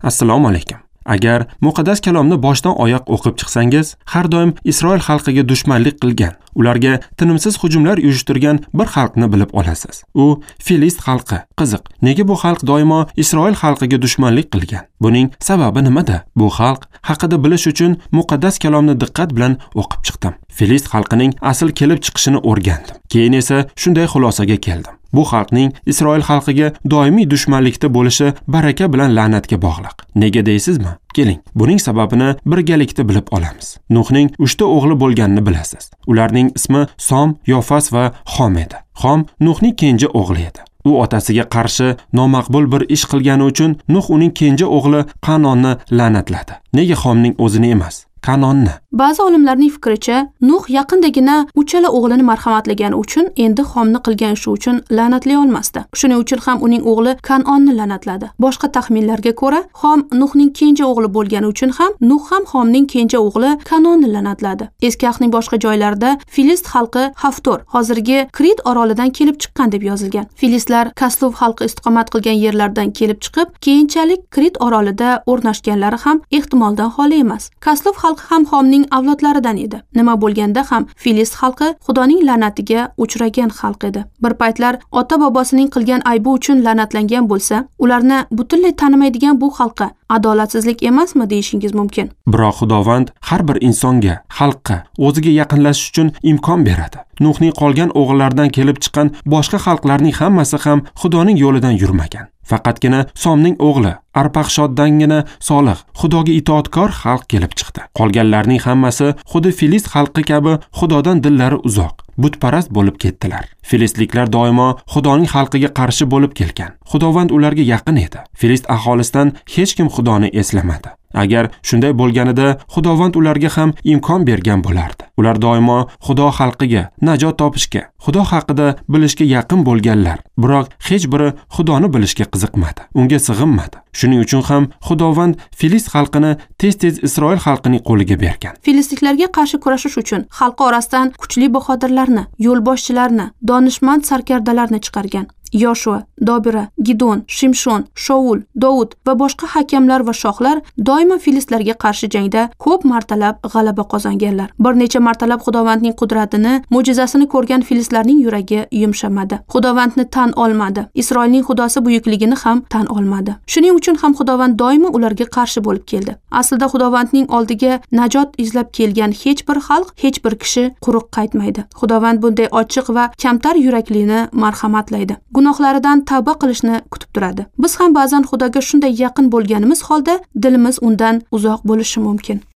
Assalomu alaykum. Agar muqaddas kalomni boshdan oyoq o'qib chiqsangiz, har doim Isroil xalqiga dushmanlik qilgan, ularga tinimsiz hujumlar uyushtirgan bir xalqni bilib olasiz. U Filist xalqi. Qiziq, nega bu xalq doimo Isroil xalqiga dushmanlik qilgan? Buning sababi nimada? Bu xalq haqida bilish uchun muqaddas kalomni diqqat bilan o'qib chiqdim. Filist xalqining asl kelib chiqishini o'rgandim. Keyin esa shunday xulosaga keldim. Bu xalqning Isroil xalqiga doimiy dushmanlikda bo'lishi baraka bilan la'natga bog'liq. Nega deysizmi? Keling, buning sababini birgalikda bilib olamiz. Nuhning 3 ta o'g'li bo'lganini bilasiz. Ularning ismi Som, Yofas va Xom edi. Xom Nuhning kenja o'g'li edi. U otasiga qarshi nomaqbul bir ish qilgani uchun Nuh uning kenja o'g'li Qanonni la'natladi. Nega Xomning o'zini emas, Kanonni? Ba'zi olimlarning fikricha, Nuh yaqindagina uchala o'g'lini marhamatlagani uchun endi Xomni qilgan ishi uchun la'natlay olmasdi. Shuning uchun ham uning o'g'li Kanonni la'natladi. Boshqa taxminlarga ko'ra, Xom Nuhning kenja o'g'li bo'lgani uchun ham Nuh ham Xomning kenja o'g'li Kanonni la'natladi. Eski Ahning boshqa joylarida Filist xalqi Haftor, hozirgi Krit orolidan kelib chiqqan deb yozilgan. Filistlar Kasluv xalqi istiqomat qilgan yerlardan kelib chiqib, keyinchalik Krit orolida o'rnashganlari ham ehtimoldan xoli emas. Kasluv xalqi ham Xomning avlodlaridan edi. Nima bo'lganda ham Filist xalqi Xudoning la'natiga uchragan xalq edi. Bir paytlar ota-bobosining qilgan aybi uchun la'natlangan bo'lsa, ularni butunlay tanimaydigan bu xalqqa adolatsizlik emasmi deyishingiz mumkin. Biroq Xudovand har bir insonga, xalqqa o'ziga yaqinlashish uchun imkon beradi. Nuhning qolgan o'g'illaridan kelib chiqqan boshqa xalqlarning hammasi ham Xudoning yo'lidan yurmagan. Faqatgina Somning o'g'li Arpaqshoddangina solih, Xudoga itoatkor xalq kelib chiqdi. Qolganlarning hammasi xuddi Filist xalqi kabi Xudodan dillari uzoq, butparast bo'lib ketdilar. Filistliklar doimo Xudoning xalqiga qarshi bo'lib kelgan. Xudovand ularga yaqin edi. Filist aholisidan hech kim Xudoni eslamadi. Agar shunday bo'lganida Xudovand ularga ham imkon bergan bo'lardi. Ular doimo Xudo xalqiga najot topishga, Xudo haqida bilishga yaqin bo'lganlar, biroq hech biri Xudoni bilishga qiziqmadi, unga sig'inmadi. Shuning uchun ham Xudovand Filist xalqini tez-tez Isroil xalqining qo'liga bergan. Filistliklarga qarshi kurashish uchun xalqi orasidan kuchli bahodirlarni, yo'lboshchilarni, donishmand sarkardalarni chiqargan. Yoshua, Dobira, Gidon, Shimshon, Shaul, Dovud va boshqa hakamlar va shohlar doimo filistlarga qarshi jangda ko'p martalab g'alaba qozonganlar. Bir necha martalab Xudovandning qudratini, mo'jizasini ko'rgan filistlarning yuragi yumshamadi. Xudovandni tan olmadi. Isroilning xudosi buyukligini ham tan olmadi. Shuning uchun ham Xudovand doimo ularga qarshi bo'lib keldi. Aslida Xudovandning oldiga najot izlab kelgan hech bir xalq, hech bir kishi quruq qaytmaydi. Xudovand bunday ochiq va kamtar yuraklini marhamatlaydi. Gunohlaridan tavba qilishni kutib turadi. Biz ham ba'zan Xudoga shunday yaqin bo'lganimiz holda dilimiz undan uzoq bo'lishi mumkin.